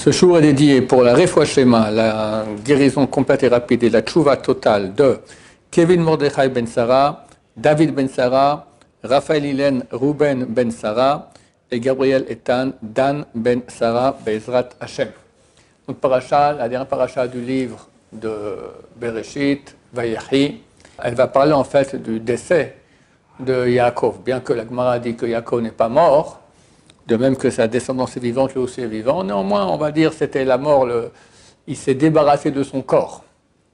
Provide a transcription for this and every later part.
Ce jour est dédié pour la Refoua Shema, la guérison complète et rapide et la tchouva totale de Kevin Mordechai Ben Sarah, David Ben Sarah, Raphaël Hélène Ruben Ben Sarah et Gabriel Etan Dan Ben Sarah Bezrat Hashem. Donc paracha, la dernière paracha du livre de Bereshit, Vayechi, elle va parler en fait du décès de Yaakov. Bien que la Gemara dit que Yaakov n'est pas mort, de même que sa descendance est vivante, lui aussi est vivant. Néanmoins, on va dire que c'était la mort, il s'est débarrassé de son corps.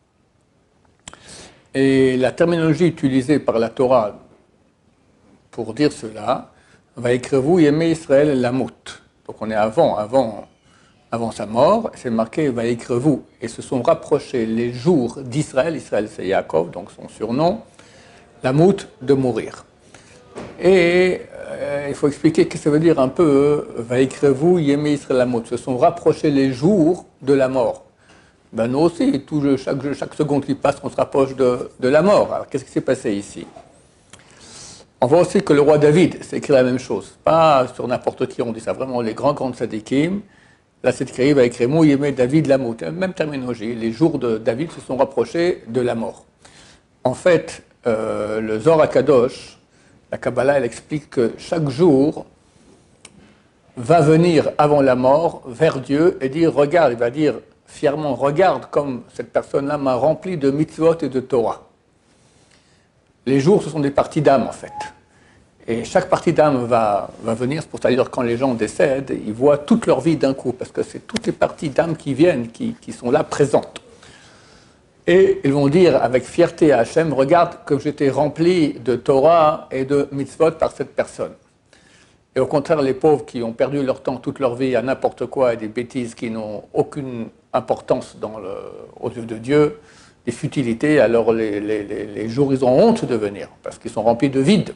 Et la terminologie utilisée par la Torah pour dire cela, va écrire vous, Yemé Israël Lamout. Donc on est avant sa mort, c'est marqué va écrire vous. Et se sont rapprochés les jours d'Israël, Israël c'est Yaakov, donc son surnom, Lamout, de mourir. Et il faut expliquer ce que ça veut dire un peu, va écrire vous, Yemé Israël Lamout. Se sont rapprochés les jours de la mort. Ben nous aussi, chaque seconde qui passe, on se rapproche de la mort. Alors qu'est-ce qui s'est passé ici? On voit aussi que le roi David s'est écrit la même chose. Pas sur n'importe qui, on dit ça, vraiment les grands tzadikim. Là, c'est écrit, va écrire Mou Yemé David Lamout. Même terminologie, les jours de David se sont rapprochés de la mort. En fait, le Zohar HaKadosh, la Kabbalah, elle explique que chaque jour va venir avant la mort vers Dieu et dire, regarde, il va dire fièrement, regarde comme cette personne-là m'a rempli de mitzvot et de Torah. Les jours, ce sont des parties d'âme, en fait. Et chaque partie d'âme va venir, c'est pour ça dire quand les gens décèdent, ils voient toute leur vie d'un coup, parce que c'est toutes les parties d'âme qui viennent, qui sont là, présentes. Et ils vont dire avec fierté à Hachem, regarde comme j'étais rempli de Torah et de mitzvot par cette personne. Et au contraire, les pauvres qui ont perdu leur temps, toute leur vie à n'importe quoi et des bêtises qui n'ont aucune importance aux yeux de Dieu, des futilités, alors les jours, ils ont honte de venir, parce qu'ils sont remplis de vide.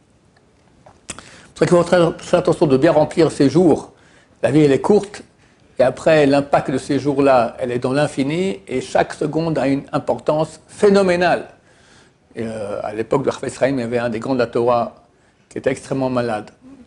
C'est pour ça qu'il faut faire attention de bien remplir ces jours. La vie, elle est courte, et après, l'impact de ces jours-là, elle est dans l'infini, et chaque seconde a une importance phénoménale. Et, à l'époque de Chafetz Chaim, il y avait un des grands de la Torah qui était extrêmement malade,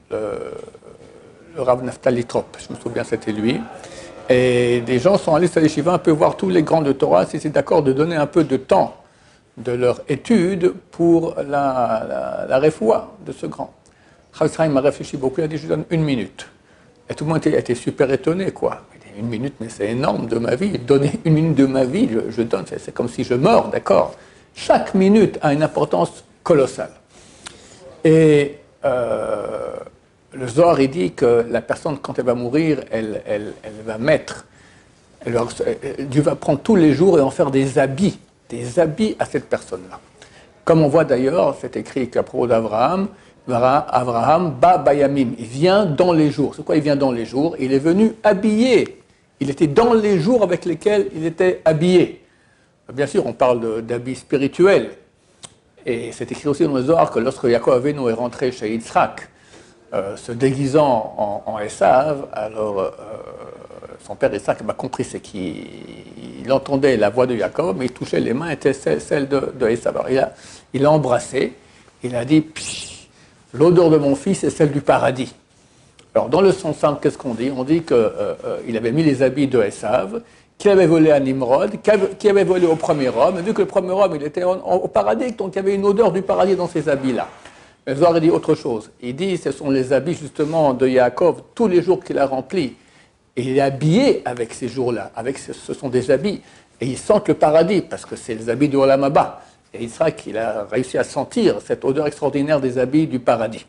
le Rav Naftali Trop, je me souviens, c'était lui. Et des gens sont allés sur les Yeshiva un peu voir tous les grands de Torah, si c'est d'accord de donner un peu de temps de leur étude pour la refoua de ce grand. Chafetz Chaim a réfléchi beaucoup, il a dit je donne 1 minute. Et tout le monde a été super étonné, quoi. Il dit 1 minute, mais c'est énorme de ma vie. Donner 1 minute de ma vie, je donne, c'est comme si je meurs, d'accord. Chaque minute a une importance colossale. Et le Zohar, il dit que la personne, quand elle va mourir, elle va mettre, Dieu va prendre tous les jours et en faire des habits à cette personne-là. Comme on voit d'ailleurs, c'est écrit qu'à propos d'Abraham, Abraham ba bayamim, il vient dans les jours. C'est quoi il vient dans les jours? Il est venu habillé. Il était dans les jours avec lesquels il était habillé. Bien sûr, on parle d'habits spirituels. Et c'est écrit aussi dans le Zohar que lorsque Yaakov Avinu est rentré chez Yitzhak, se déguisant en Esav, alors son père Yitzhak a compris, c'est qu'il entendait la voix de Yaakov, mais il touchait les mains, étaient celles de Esav. Alors il a embrassé, il a dit, l'odeur de mon fils est celle du paradis. Alors dans le sens simple, qu'est-ce qu'on dit? On dit qu'il avait mis les habits de Esav, qu'il avait volé à Nimrod, qu'il avait volé au premier homme, et vu que le premier homme il était au paradis, donc il y avait une odeur du paradis dans ces habits-là. Le Zohar dit autre chose. Il dit ce sont les habits justement de Yaakov, tous les jours qu'il a remplis. Et il est habillé avec ces jours-là. Ce sont des habits. Et ils sentent le paradis, parce que c'est les habits du Olam Haba. Et Yitzhak, il a réussi à sentir cette odeur extraordinaire des habits du paradis.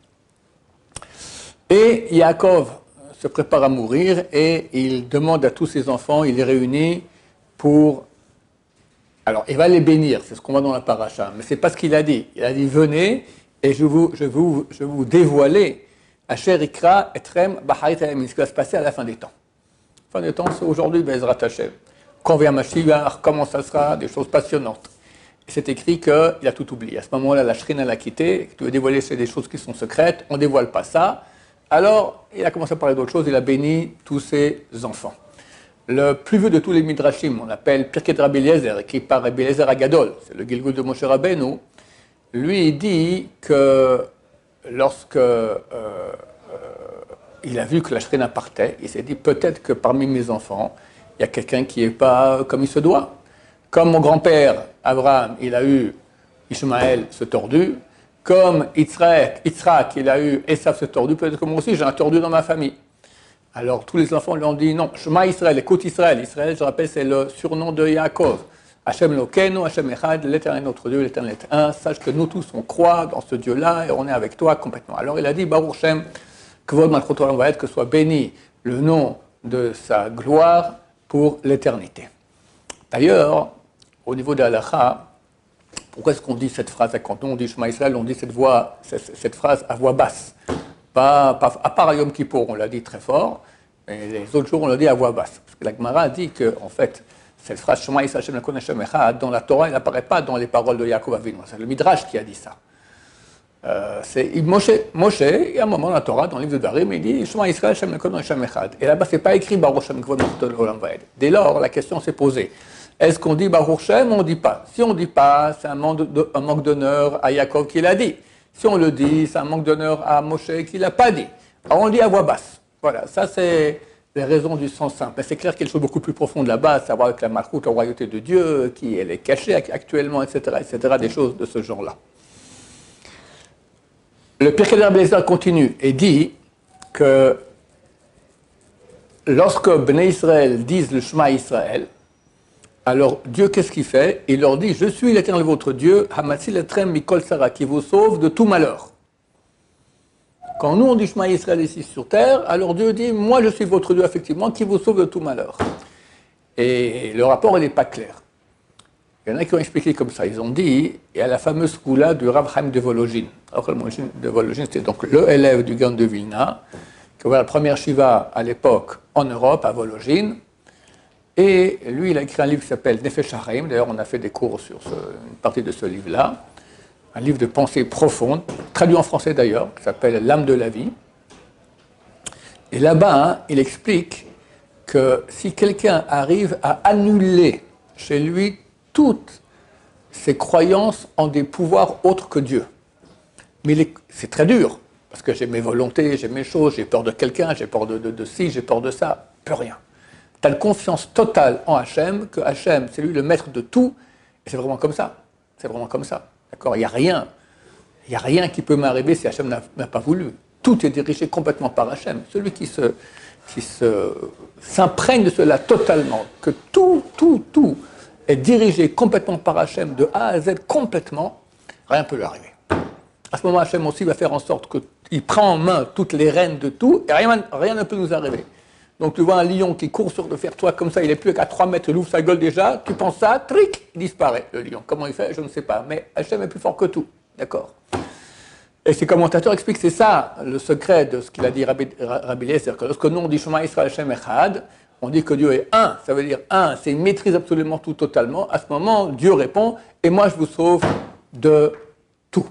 Et Yaakov se prépare à mourir et il demande à tous ses enfants, il les réunit pour... Alors, il va les bénir, c'est ce qu'on voit dans la paracha. Mais ce n'est pas ce qu'il a dit. Il a dit, venez... Et je vais vous dévoiler Asher Ikra Etrem Baharit Hayamim, ce qui va se passer à la fin des temps. La fin des temps, c'est aujourd'hui, Bezrat Hashem. Quand vient Mashiach, comment ça sera, des choses passionnantes. Et c'est écrit qu'il a tout oublié. À ce moment-là, la Shrina l'a quitté, tu veux dévoiler des choses qui sont secrètes, on ne dévoile pas ça. Alors, il a commencé à parler d'autres choses, il a béni tous ses enfants. Le plus vieux de tous les Midrashim, on l'appelle Pirkei Rabbi Eliezer, écrit par Rabbi Eliezer Agadol, c'est le Gilgul de Moshe Rabbeinu. Lui, il dit que lorsque il a vu que la Shrina partait, il s'est dit peut-être que parmi mes enfants, il y a quelqu'un qui n'est pas comme il se doit. Comme mon grand-père, Abraham, il a eu Ishmaël, ce tordu, comme Yitzhak, il a eu Esav, ce tordu, peut-être que moi aussi j'ai un tordu dans ma famille. Alors tous les enfants lui ont dit non, Shema Israël, écoute Israël. Israël, je rappelle, c'est le surnom de Yaakov. Hachem Lokenu, Hachem Echad, l'Éternel notre Dieu, l'Éternel est un. Sache que nous tous on croit dans ce Dieu-là et on est avec toi complètement. Alors il a dit Baruch Shem, Kvod Malchut Olam Vaed, que soit béni le nom de sa gloire pour l'éternité. D'ailleurs, au niveau de l'halakha, pourquoi est-ce qu'on dit cette phrase quand on dit Shema Israël, on dit cette phrase à voix basse, pas à part Yom Kippour, on l'a dit très fort, mais les autres jours on l'a dit à voix basse. Parce que la Gemara dit que, en fait, cette phrase Shema Israël Hashem Elokenu Hashem Echad, dans la Torah, elle n'apparaît pas dans les paroles de Yaakov Avinu. C'est le Midrash qui a dit ça. C'est Moshe, il y a un moment dans la Torah, dans le livre de Darim, il dit Shema Israël Hashem Elokenu Hashem Echad. Et là-bas, c'est pas écrit Baruch Shem Kvod Malchut Olam Vaed. Dès lors, la question s'est posée. Est-ce qu'on dit Baruch Shem ou on ne dit pas? Si on ne dit pas, c'est un manque d'honneur à Yaakov qui l'a dit. Si on le dit, c'est un manque d'honneur à Moshe qui ne l'a pas dit. Alors on le dit à voix basse. Voilà, ça c'est les raisons du sens simple. Mais c'est clair qu'il y a quelque chose de beaucoup plus profond là-bas, à savoir avec la Malchut, la royauté de Dieu, qui elle est cachée actuellement, etc., des choses de ce genre-là. Le Pirkei Rabbi Eliezer continue et dit que lorsque Bnei Israël disent le Shema Israël, alors Dieu, qu'est-ce qu'il fait? Il leur dit, je suis l'Éternel votre Dieu, Hamatsil Etrem Mikol Sara, qui vous sauve de tout malheur. Quand nous on dit Shema Israël ici sur terre, alors Dieu dit, moi je suis votre Dieu, effectivement, qui vous sauve de tout malheur. Et le rapport, il n'est pas clair. Il y en a qui ont expliqué comme ça. Ils ont dit, il y a la fameuse skoula du Rav Chaim de Volojine. Alors, de Volojine, c'était donc le élève du Gaon de Vilna, qui avait la première shiva à l'époque en Europe, à Volojine. Et lui, il a écrit un livre qui s'appelle Nefesh HaChaim. D'ailleurs, on a fait des cours sur une partie de ce livre-là. Un livre de pensée profonde, traduit en français d'ailleurs, qui s'appelle L'âme de la vie. Et là-bas, il explique que si quelqu'un arrive à annuler chez lui toutes ses croyances en des pouvoirs autres que Dieu, mais c'est très dur, parce que j'ai mes volontés, j'ai mes choses, j'ai peur de quelqu'un, j'ai peur de ci, j'ai peur de ça, plus rien. Tu as une confiance totale en Hachem, que Hachem, c'est lui le maître de tout, et c'est vraiment comme ça. C'est vraiment comme ça. D'accord? Il n'y a rien qui peut m'arriver si Hachem n'a pas voulu. Tout est dirigé complètement par Hachem. Celui qui s'imprègne de cela totalement, que tout est dirigé complètement par Hachem, de A à Z, complètement, rien ne peut lui arriver. À ce moment, Hachem aussi va faire en sorte qu'il prend en main toutes les rênes de tout, et rien ne peut nous arriver. Donc tu vois un lion qui court sur le fer-toit comme ça, il n'est plus qu'à 3 mètres, il ouvre sa gueule déjà, tu penses ça, tric, il disparaît, le lion. Comment il fait? Je ne sais pas, mais Hachem est plus fort que tout, d'accord? Et ces commentateurs expliquent que c'est ça le secret de ce qu'il a dit Rabbi Eliezer, c'est-à-dire que lorsque nous on dit Shema Israël Hashem Echad, on dit que Dieu est un, ça veut dire un, c'est il maîtrise absolument tout totalement. À ce moment, Dieu répond, et moi je vous sauve de tout.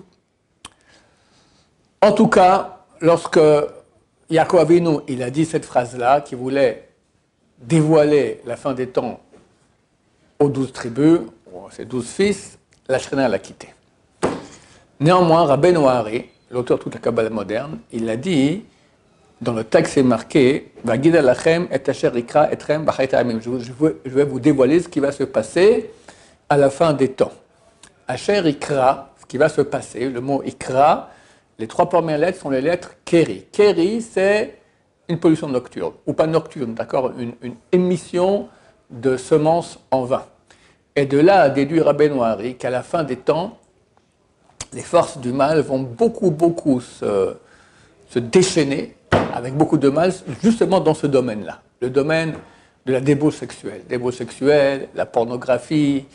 En tout cas, lorsque Yaakov Avinu, il a dit cette phrase-là, qui voulait dévoiler la fin des temps aux 12 tribus, ses 12 fils, la Shrina l'a quitté. Néanmoins, Rabbeinu Hari, l'auteur de toute la Kabbalah moderne, il a dit, dans le texte c'est marqué, Vagid alachem et asher ikra etrem b'chayit ha'amim. Je vais vous dévoiler ce qui va se passer à la fin des temps. Asher ikra, ce qui va se passer, le mot ikra, les 3 premières lettres sont les lettres Keri. Keri, c'est une pollution nocturne, ou pas nocturne, d'accord, une émission de semences en vain. Et de là, déduit Rabbeinu Hari qu'à la fin des temps, les forces du mal vont beaucoup se déchaîner avec beaucoup de mal, justement dans ce domaine-là. Le domaine de la débauche sexuelle, la pornographie,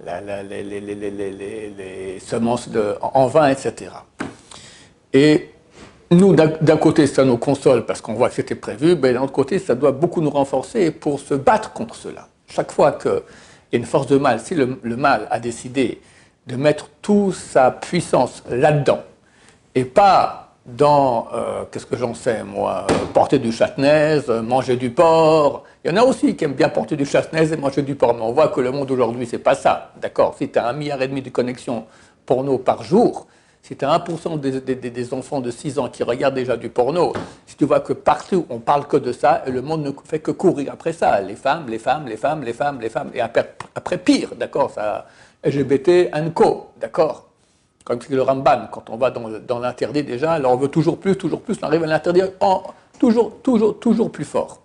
les semences en vain, etc. Et nous, d'un côté, ça nous console parce qu'on voit que c'était prévu, mais d'un autre côté, ça doit beaucoup nous renforcer pour se battre contre cela. Chaque fois qu'il y a une force de mal, si le mal a décidé de mettre toute sa puissance là-dedans, et pas dans, qu'est-ce que j'en sais, moi, porter du châtenaise, manger du porc. Il y en a aussi qui aiment bien porter du châtenaise et manger du porc, mais on voit que le monde aujourd'hui, c'est pas ça, d'accord? Si tu as 1,5 milliard de connexions porno par jour, Si tu as 1% des enfants de 6 ans qui regardent déjà du porno, si tu vois que partout on parle que de ça, et le monde ne fait que courir après ça, les femmes, les femmes, les femmes, les femmes, les femmes, et après pire, d'accord, ça, LGBT, co, d'accord. Comme c'est le Ramban, quand on va dans l'interdit déjà, alors on veut toujours plus, on arrive à l'interdire toujours plus fort.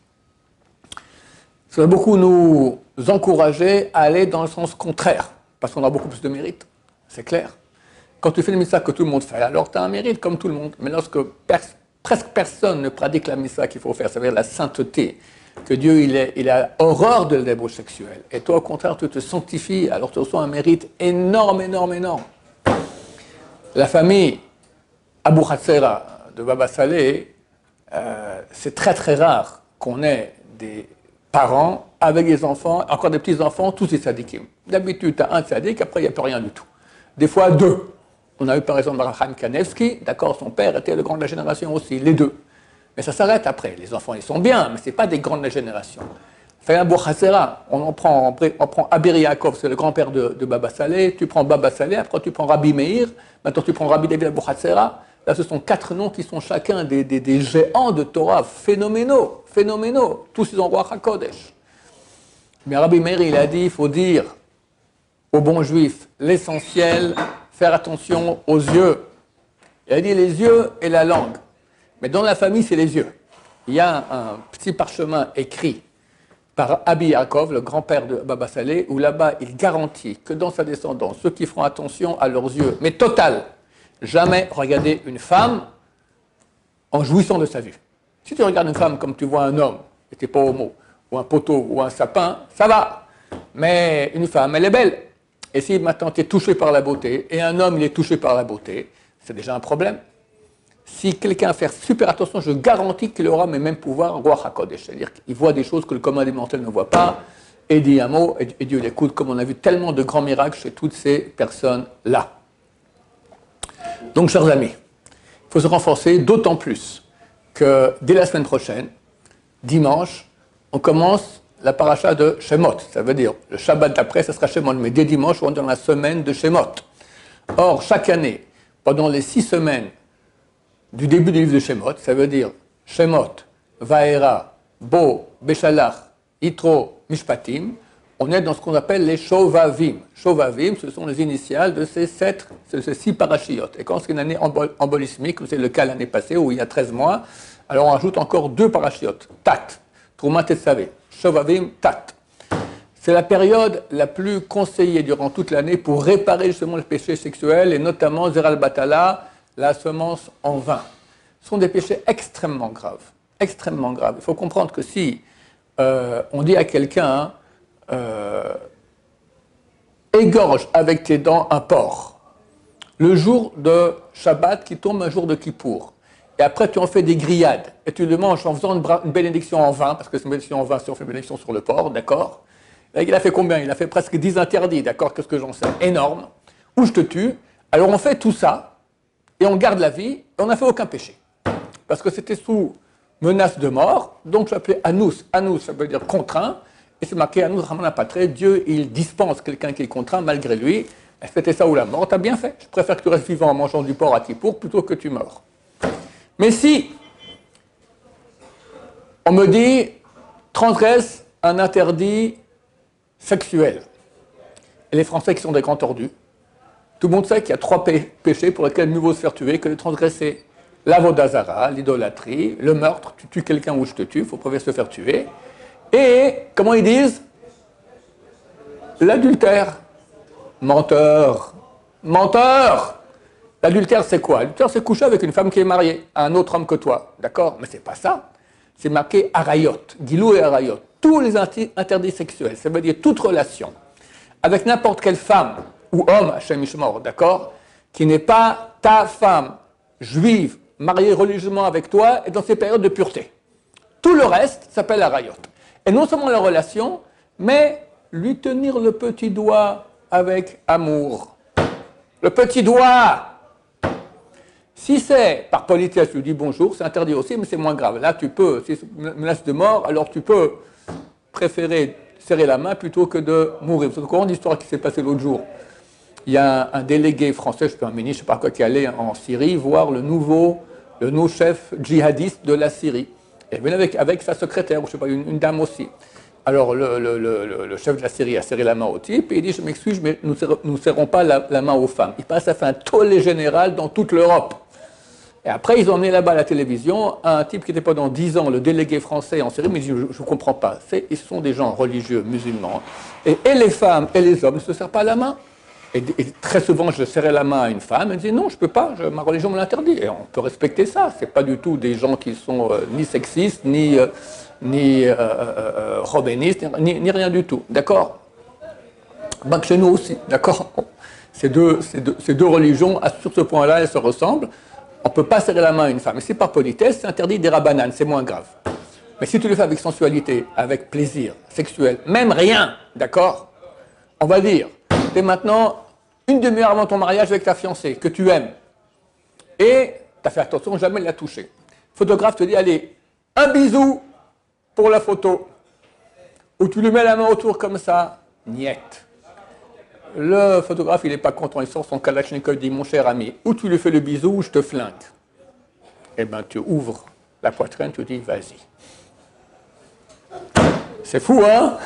Ça va beaucoup nous encourager à aller dans le sens contraire, parce qu'on a beaucoup plus de mérite, c'est clair. Quand tu fais le mitzvah que tout le monde fait, alors tu as un mérite comme tout le monde. Mais lorsque presque personne ne pratique la mitzvah qu'il faut faire, ça veut dire la sainteté, que Dieu il a horreur de la débauche sexuelle, et toi au contraire tu te sanctifies, alors tu reçois un mérite énorme. La famille Abu Hatzera de Baba Saleh, c'est très rare qu'on ait des parents avec des enfants, encore des petits-enfants, tous des sadikim. D'habitude, tu as un sadique, après il n'y a plus rien du tout. Des fois, deux. On a eu par exemple Raham Kanevski, d'accord, son père était le grand de la génération aussi, les deux. Mais ça s'arrête après. Les enfants, ils sont bien, mais ce n'est pas des grands de la génération. Abu Hatzera, on prend Abir Yaakov, c'est le grand-père de Baba Saleh, tu prends Baba Saleh, après tu prends Rabbi Meir, maintenant tu prends Rabbi David Abu Hatzera. Là, ce sont 4 noms qui sont chacun des géants de Torah phénoménaux. Tous ils ont roi HaKodesh. Mais Rabbi Meir, il a dit, il faut dire aux bons juifs l'essentiel, faire attention aux yeux. Il a dit les yeux et la langue. Mais dans la famille, c'est les yeux. Il y a un petit parchemin écrit par Abi Yaakov, le grand-père de Baba Saleh, où là-bas, il garantit que dans sa descendance, ceux qui feront attention à leurs yeux, mais total, jamais regarder une femme en jouissant de sa vue. Si tu regardes une femme comme tu vois un homme, et tu n'es pas homo, ou un poteau, ou un sapin, ça va. Mais une femme, elle est belle. Et si maintenant tu es touché par la beauté, et un homme il est touché par la beauté, c'est déjà un problème. Si quelqu'un fait super attention, je garantis qu'il aura mes mêmes pouvoirs, roi HaKodesh. C'est-à-dire qu'il voit des choses que le commun des mortels ne voit pas, et dit un mot, et Dieu l'écoute, comme on a vu tellement de grands miracles chez toutes ces personnes-là. Donc, chers amis, il faut se renforcer d'autant plus que dès la semaine prochaine, dimanche, on commence la paracha de Shemot. Ça veut dire, le Shabbat d'après, ça sera Shemot, mais dès dimanche, on est dans la semaine de Shemot. Or, chaque année, pendant les 6 semaines du début du livre de Shemot, ça veut dire Shemot, Vaera, Bo, Beshalach, Yitro, Mishpatim, on est dans ce qu'on appelle les Shovavim. Shovavim, ce sont les initiales de ces 6 parachiotes. Et quand c'est une année embolismique, comme c'est le cas l'année passée, où il y a 13 mois, alors on ajoute encore 2 parachiotes. Tat, Trouma Tetsavé, Shovavim, Tat. C'est la période la plus conseillée durant toute l'année pour réparer justement le péché sexuel, et notamment Zeral Batala, la semence en vin. Ce sont des péchés extrêmement graves. Extrêmement graves. Il faut comprendre que si on dit à quelqu'un égorge avec tes dents un porc, le jour de Shabbat qui tombe un jour de Kippour, et après tu en fais des grillades, et tu le manges en faisant une bénédiction en vin, parce que c'est une bénédiction en vin si on fait une bénédiction sur le porc, d'accord? Il a fait combien? Il a fait presque 10 interdits, d'accord? Qu'est-ce que j'en sais? Énorme. Ou je te tue. Alors on fait tout ça, et on garde la vie, et on n'a fait aucun péché. Parce que c'était sous menace de mort, donc je l'appelais Anous. Anous, ça veut dire contraint, et c'est marqué Anous Ramana Patré, Dieu, il dispense quelqu'un qui est contraint malgré lui. C'était ça ou la mort, t'as bien fait. Je préfère que tu restes vivant en mangeant du porc à Kippour plutôt que tu meurs. Mais si on me dit transgresse un interdit sexuel, et les Français qui sont des grands tordus, tout le monde sait qu'il y a 3 péchés pour lesquels mieux vaut se faire tuer que de transgresser. L'avodazara, l'idolâtrie, le meurtre, tu tues quelqu'un ou je te tue, il faut préférer se faire tuer. Et, comment ils disent? L'adultère. Menteur. Menteur. L'adultère, c'est quoi? L'adultère, c'est coucher avec une femme qui est mariée à un autre homme que toi. D'accord? Mais c'est pas ça. C'est marqué arayot, gilou et arayot. Tous les interdits sexuels, ça veut dire toute relation avec n'importe quelle femme ou homme, Hachem Ishmor, d'accord, qui n'est pas ta femme juive, mariée religieusement avec toi, et dans ces périodes de pureté. Tout le reste s'appelle arayot. Et non seulement la relation, mais lui tenir le petit doigt avec amour. Le petit doigt. Si c'est par politesse, tu lui dis bonjour, c'est interdit aussi, mais c'est moins grave. Là, tu peux, si c'est une menace de mort, alors tu peux préférer serrer la main plutôt que de mourir. Vous êtes au courant de l'histoire qui s'est passée l'autre jour? il y a un délégué français, je sais pas, un ministre, je ne sais pas quoi, qui allait en Syrie voir le nouveau chef djihadiste de la Syrie. Et il venait avec sa secrétaire, ou je sais pas, une dame aussi. Alors le chef de la Syrie a serré la main au type et il dit, je m'excuse, mais nous ne serrons pas la main aux femmes. Il passe à faire un tollé général dans toute l'Europe. Et après, ils ont emmené là-bas à la télévision un type qui était pendant 10 ans le délégué français en Syrie, mais il dit, je ne comprends pas. Ils sont des gens religieux, musulmans. Et les femmes et les hommes ne se serrent pas la main. Et très souvent, je serrais la main à une femme, elle disait non, je ne peux pas, ma religion me l'interdit. Et on peut respecter ça. Ce n'est pas du tout des gens qui sont ni sexistes, ni robénistes, ni rien du tout. D'accord? Ben, chez nous aussi, d'accord? Ces deux religions, sur ce point-là, elles se ressemblent. On ne peut pas serrer la main à une femme. Et c'est par politesse, c'est interdit des rabananes, c'est moins grave. Mais si tu le fais avec sensualité, avec plaisir sexuel, même rien, d'accord? On va dire, tu es maintenant une demi-heure avant ton mariage avec ta fiancée, que tu aimes. Et tu as fait attention, jamais la toucher. Le photographe te dit, allez, un bisou pour la photo. Ou tu lui mets la main autour comme ça, niet. Le photographe, il n'est pas content, il sort son kalachnikov, il dit, mon cher ami, ou tu lui fais le bisou ou je te flingue. Eh bien, tu ouvres la poitrine, tu dis, vas-y. C'est fou, hein?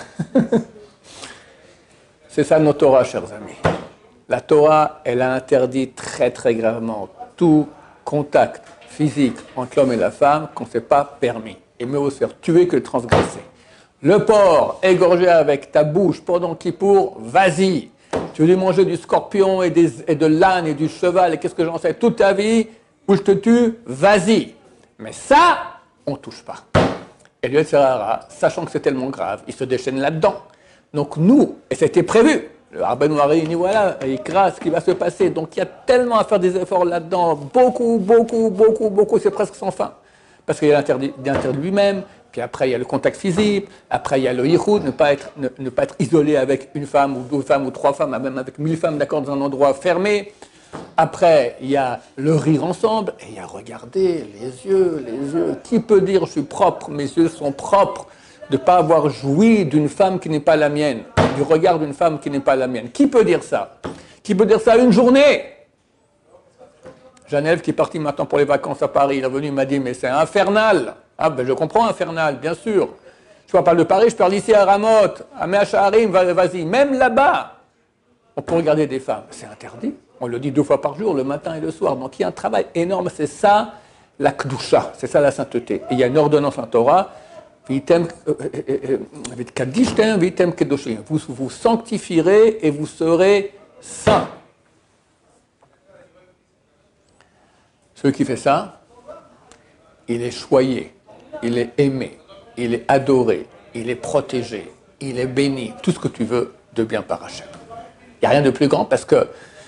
C'est ça notre Torah, chers amis. La Torah, elle a interdit très très gravement tout contact physique entre l'homme et la femme qu'on ne s'est pas permis. Et mieux vaut se faire tuer que de transgresser. Le porc égorgé avec ta bouche pendant Kippour, vas-y. Tu veux lui manger du scorpion et de l'âne et du cheval et qu'est-ce que j'en sais toute ta vie, ou je te tue, vas-y. Mais ça, on ne touche pas. Et le Yetzirah, sachant que c'est tellement grave, il se déchaîne là-dedans. Donc nous, et c'était prévu, le Rabbeinu Ari dit voilà, il crasse ce qui va se passer. Donc il y a tellement à faire des efforts là-dedans, beaucoup, c'est presque sans fin. Parce qu'il y a l'interdit lui-même, puis après il y a le contact physique, après il y a le yichud, ne pas être isolé avec une femme ou deux femmes ou trois femmes, même avec 1000 femmes d'accord dans un endroit fermé. Après il y a le rire ensemble, et il y a regarder les yeux. Qui peut dire je suis propre, mes yeux sont propres, de ne pas avoir joui d'une femme qui n'est pas la mienne, du regard d'une femme qui n'est pas la mienne. Qui peut dire ça? Qui peut dire ça une journée? J'ai un élève qui est parti maintenant pour les vacances à Paris, il est revenu, il m'a dit, mais c'est infernal. Ah ben je comprends infernal, bien sûr. Je parle de Paris, je parle ici à Ramoth, à Meacharim, vas-y. Même là-bas, on peut regarder des femmes. C'est interdit. On le dit 2 fois par jour, le matin et le soir. Donc il y a un travail énorme, c'est ça la Kedusha, c'est ça la sainteté. Et il y a une ordonnance en Torah, vous vous sanctifierez et vous serez saints. Celui qui fait ça, il est choyé, il est aimé, il est adoré, il est protégé, il est béni, tout ce que tu veux de bien par Hachem. Il n'y a rien de plus grand parce que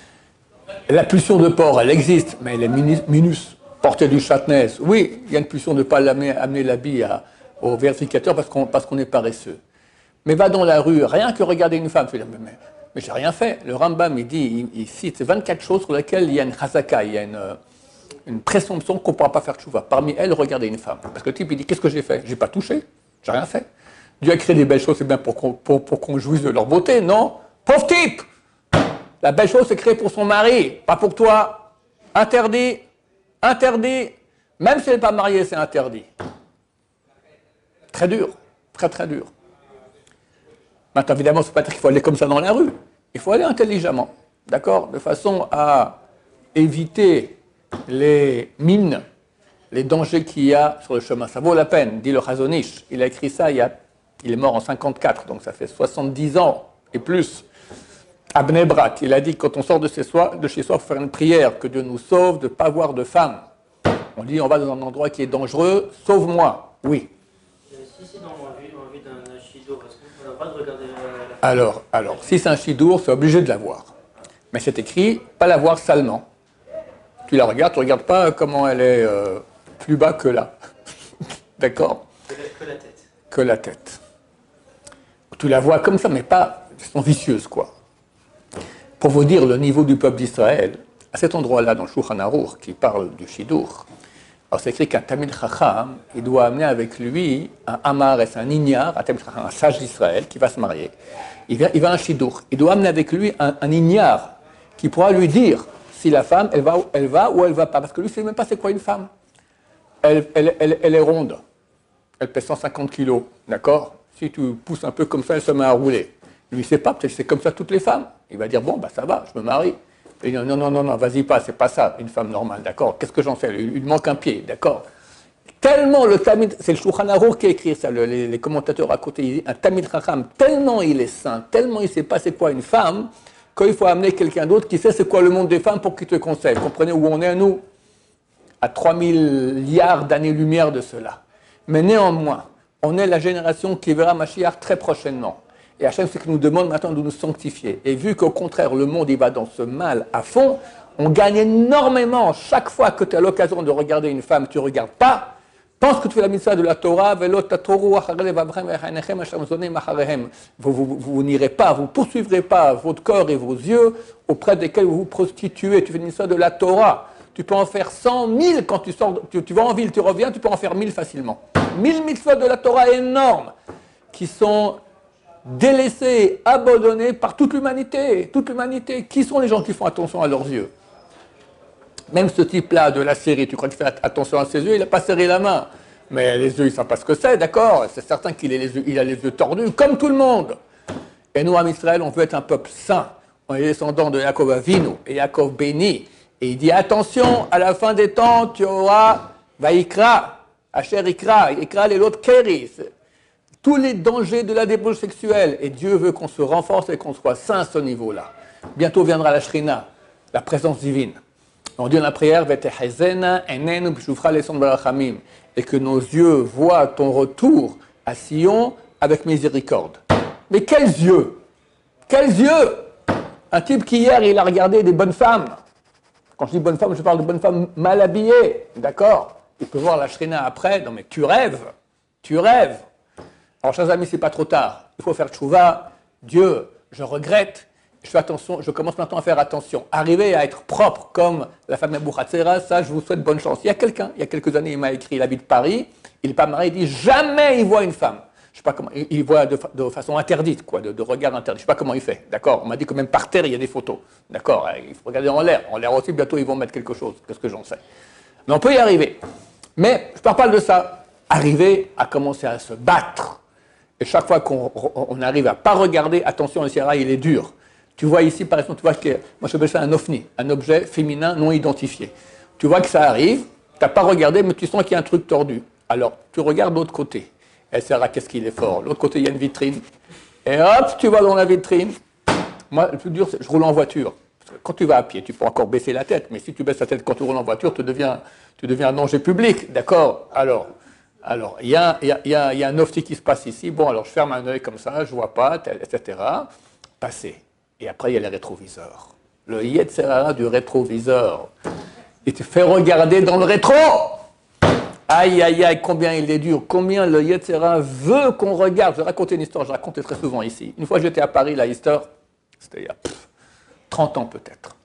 la pulsion de porc, elle existe, mais elle est minus. Porter du châtenez, oui, il y a une pulsion de ne pas amener l'habit au vérificateur parce qu'on est paresseux. Mais va dans la rue, rien que regarder une femme, tu dis, mais j'ai rien fait. Le Rambam, il cite 24 choses sur lesquelles il y a une chazaka, il y a une présomption qu'on ne pourra pas faire tchouva. Parmi elles, regarder une femme. Parce que le type, il dit, qu'est-ce que j'ai fait? J'ai pas touché, j'ai rien fait. Dieu a créé des belles choses, c'est bien pour qu'on jouisse de leur beauté, non? Pauvre type! La belle chose, c'est créée pour son mari, pas pour toi. Interdit. Même si elle n'est pas mariée, c'est interdit. Très dur, très dur. Maintenant, évidemment, ce n'est pas dire qu'il faut aller comme ça dans la rue. Il faut aller intelligemment, d'accord? De façon à éviter les mines, les dangers qu'il y a sur le chemin. Ça vaut la peine, dit le Chazonish. Il a écrit ça, il est mort en 54, donc ça fait 70 ans et plus. À Bnei Brak, il a dit que quand on sort de chez soi, il faut faire une prière, que Dieu nous sauve de ne pas voir de femmes. On dit, on va dans un endroit qui est dangereux, sauve-moi. Oui. Si c'est dans l'envie d'un chidour, est-ce qu'on a le droit de regarder la femme? Alors, si c'est un chidour, c'est obligé de la voir. Mais c'est écrit, pas la voir salement. Tu la regardes, tu ne regardes pas comment elle est plus bas que là. D'accord? Que la tête. Que la tête. Tu la vois comme ça, mais pas, elles sont vicieuses, quoi. Pour vous dire le niveau du peuple d'Israël, à cet endroit-là, dans le Shulchan Aruch, qui parle du Shidur, alors c'est écrit qu'un Tamil Chacham, il doit amener avec lui un Amar et un Inyar, un sage d'Israël, qui va se marier. Il va à un Shidur. Il doit amener avec lui un Inyar, qui pourra lui dire si la femme, elle va ou elle va pas. Parce que lui, il ne sait même pas c'est quoi une femme. Elle est ronde. Elle pèse 150 kilos, d'accord? Si tu pousses un peu comme ça, elle se met à rouler. Lui, il ne sait pas, peut-être que c'est comme ça toutes les femmes. Il va dire, bon, bah ça va, je me marie. Et il dit, non, vas-y pas, c'est pas ça, une femme normale, d'accord? Qu'est-ce que j'en fais? Il manque un pied, d'accord? Tellement le Tamid, c'est le Shulchan Aruch qui a écrit ça, les commentateurs à côté, il dit, un Tamid Chacham, tellement il est saint, tellement il ne sait pas c'est quoi une femme, qu'il faut amener quelqu'un d'autre qui sait c'est quoi le monde des femmes pour qu'il te conseille. Comprenez où on est, nous? À 3000 milliards d'années-lumière de cela. Mais néanmoins, on est la génération qui verra Mashiach très prochainement. Et Hachem, c'est qu'il nous demande maintenant de nous sanctifier. Et vu qu'au contraire, le monde il va dans ce mal à fond, on gagne énormément. Chaque fois que tu as l'occasion de regarder une femme, tu ne regardes pas. Pense que tu fais la mitzvah de la Torah, vous n'irez pas, vous ne poursuivrez pas votre corps et vos yeux auprès desquels vous vous prostituez. Tu fais une mitzvah de la Torah. Tu peux en faire 100 000 quand tu sors, tu vas en ville, tu reviens, tu peux en faire 1000 facilement. 1000 mitzvahs de la Torah énormes qui sont délaissés, abandonnés par toute l'humanité. Toute l'humanité. Qui sont les gens qui font attention à leurs yeux? Même ce type-là de la série, tu crois qu'il fait attention à ses yeux, il n'a pas serré la main. Mais les yeux, il ne sait pas ce que c'est, d'accord? C'est certain qu'il a les yeux tordus, comme tout le monde. Et nous, en Israël, on veut être un peuple saint. On est descendants de Yaakov Avinu et Yaakov béni. Et il dit, attention, à la fin des temps, tu auras Vaikra, Asher Ikra les l'autre Kéris. Tous les dangers de la débauche sexuelle. Et Dieu veut qu'on se renforce et qu'on soit saint à ce niveau-là. Bientôt viendra la Shrina, la présence divine. On dit dans la prière, et que nos yeux voient ton retour à Sion avec miséricorde. Mais quels yeux? Quels yeux? Un type qui hier, il a regardé des bonnes femmes. Quand je dis bonne femme, je parle de bonne femme mal habillée, d'accord? Il peut voir la Shrina après. Non mais tu rêves, tu rêves. Alors chers amis, c'est pas trop tard. Il faut faire tchouva. Dieu, je regrette. Je fais attention, je commence maintenant à faire attention. Arriver à être propre comme la femme Nebuchadnezzar, ça, je vous souhaite bonne chance. Il y a quelqu'un, il y a quelques années, il m'a écrit, il habite Paris, il n'est pas marié, il dit jamais il voit une femme. Je sais pas comment, il voit de façon interdite, quoi, de regard interdit. Je sais pas comment il fait, d'accord? On m'a dit que même par terre, il y a des photos, d'accord? Il faut regarder en l'air. En l'air aussi, bientôt, ils vont mettre quelque chose. Qu'est-ce que j'en sais? Mais on peut y arriver. Mais je ne parle pas de ça. Arriver à commencer à se battre. Et chaque fois qu'on arrive à ne pas regarder, attention, le Sierra, il est dur. Tu vois ici, par exemple, tu vois que, moi je appelle ça un ovni, un objet féminin non identifié. Tu vois que ça arrive, tu n'as pas regardé, mais tu sens qu'il y a un truc tordu. Alors, tu regardes de l'autre côté. Et Sarah, qu'est-ce qu'il est fort. L'autre côté, il y a une vitrine. Et hop, tu vas dans la vitrine. Moi, le plus dur, c'est je roule en voiture. Parce que quand tu vas à pied, tu peux encore baisser la tête. Mais si tu baisses la tête quand tu roules en voiture, tu deviens un danger public. D'accord? Alors, il y a un ovni qui se passe ici. Bon, alors je ferme un œil comme ça, je ne vois pas, etc. Passer. Et après, il y a les rétroviseurs. Le Yetzer Hara du rétroviseur. Il te fait regarder dans le rétro. Aïe, aïe, aïe, combien il est dur. Combien le Yetzer Hara veut qu'on regarde. Je vais raconter une histoire, je raconte très souvent ici. Une fois, j'étais à Paris, la histoire, c'était il y a 30 ans peut-être.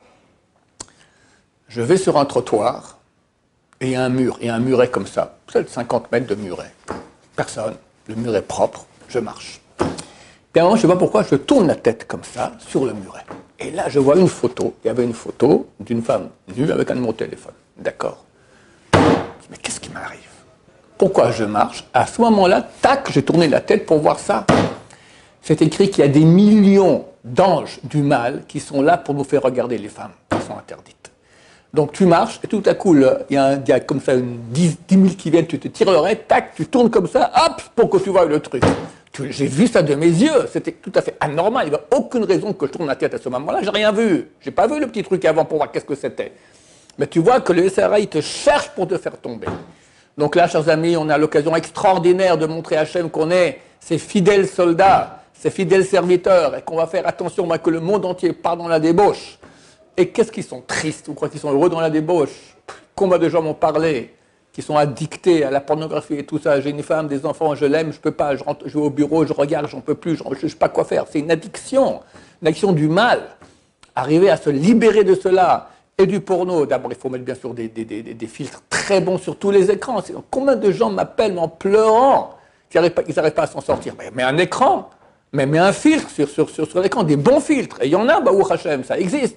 Je vais sur un trottoir et il y a un mur. Et un muret comme ça. Peut-être 50 mètres de muret. Personne. Le mur est propre. Je marche. Et à un moment, je ne sais pas pourquoi, je tourne la tête comme ça sur le muret. Et là, je vois une photo. Il y avait une photo d'une femme nue avec un numéro de téléphone. D'accord. Je dis, mais qu'est-ce qui m'arrive? Pourquoi je marche? À ce moment-là, tac, j'ai tourné la tête pour voir ça. C'est écrit qu'il y a des millions d'anges du mal qui sont là pour nous faire regarder les femmes qui sont interdites. Donc tu marches et tout à coup, il y a comme ça une 10 000 qui viennent, tu te tires l'oreille, tac, tu tournes comme ça, hop, pour que tu vois le truc. J'ai vu ça de mes yeux, c'était tout à fait anormal, il n'y avait aucune raison que je tourne la tête à ce moment-là, j'ai rien vu. J'ai pas vu le petit truc avant pour voir qu'est-ce que c'était. Mais tu vois que le SRA, il te cherche pour te faire tomber. Donc là, chers amis, on a l'occasion extraordinaire de montrer à Hachem qu'on est ses fidèles soldats, ses fidèles serviteurs, et qu'on va faire attention que le monde entier part dans la débauche. Et qu'est-ce qu'ils sont tristes, vous croyez qu'ils sont heureux dans la débauche? Combien de gens m'ont parlé, qui sont addictés à la pornographie et tout ça. J'ai une femme, des enfants, je l'aime, je peux pas, je vais au bureau, je regarde, j'en peux plus, je ne sais pas quoi faire. C'est une addiction du mal. Arriver à se libérer de cela et du porno. D'abord, il faut mettre bien sûr des filtres très bons sur tous les écrans. Combien de gens m'appellent en pleurant qu'ils n'arrivent pas à s'en sortir? Mais un écran, mais un filtre sur l'écran, des bons filtres. Et il y en a, Baruch Hashem, ça existe.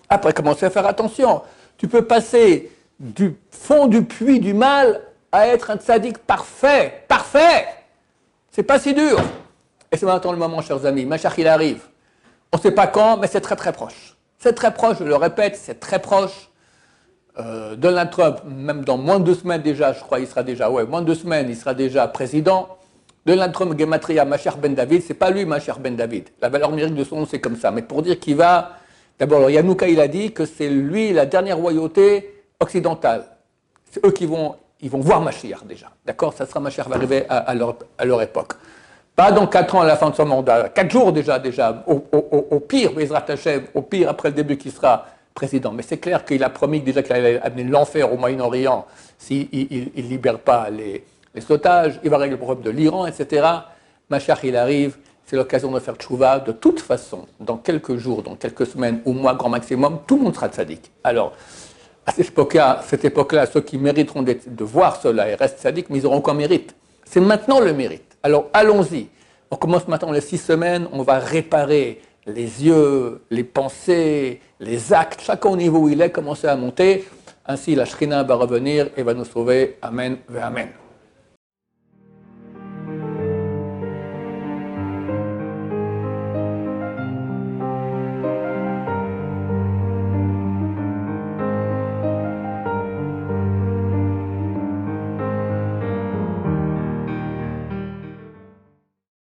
Après, commencez à faire attention. Tu peux passer du fond du puits du mal à être un tzaddik parfait. Parfait! C'est pas si dur. Et c'est maintenant le moment, chers amis. Mashiach, il arrive. On ne sait pas quand, mais c'est très très proche. C'est très proche, je le répète, c'est très proche. Donald Trump, même dans moins de 2 semaines déjà, je crois, il sera déjà, moins de 2 semaines, il sera déjà président. Donald Trump, Gematria, Mashiach ben David, c'est pas lui, Mashiach ben David. La valeur numérique de son nom, c'est comme ça. Mais pour dire qu'il va, d'abord, Yanouka, il a dit que c'est lui la dernière royauté occidentale. C'est eux qui vont voir Mashiach déjà. D'accord? Ça sera Mashiach va arriver à leur époque. Pas dans 4 ans à la fin de son mandat, 4 jours déjà, au pire, Bezrat Hashem, au pire après le début qu'il sera président. Mais c'est clair qu'il a promis déjà qu'il allait amener l'enfer au Moyen-Orient s'il ne libère pas les otages, il va régler le problème de l'Iran, etc. Mashiach, il arrive, c'est l'occasion de faire tchouva. De toute façon, dans quelques jours, dans quelques semaines ou mois, grand maximum, tout le monde sera tzaddik. Alors, à cette époque-là, ceux qui mériteront de voir cela et restent tzaddik, mais ils auront encore mérite. C'est maintenant le mérite. Alors, allons-y. On commence maintenant les 6 semaines, on va réparer les yeux, les pensées, les actes, chacun au niveau où il est, commencer à monter. Ainsi, la Shrina va revenir et va nous sauver. Amen, ve Amen.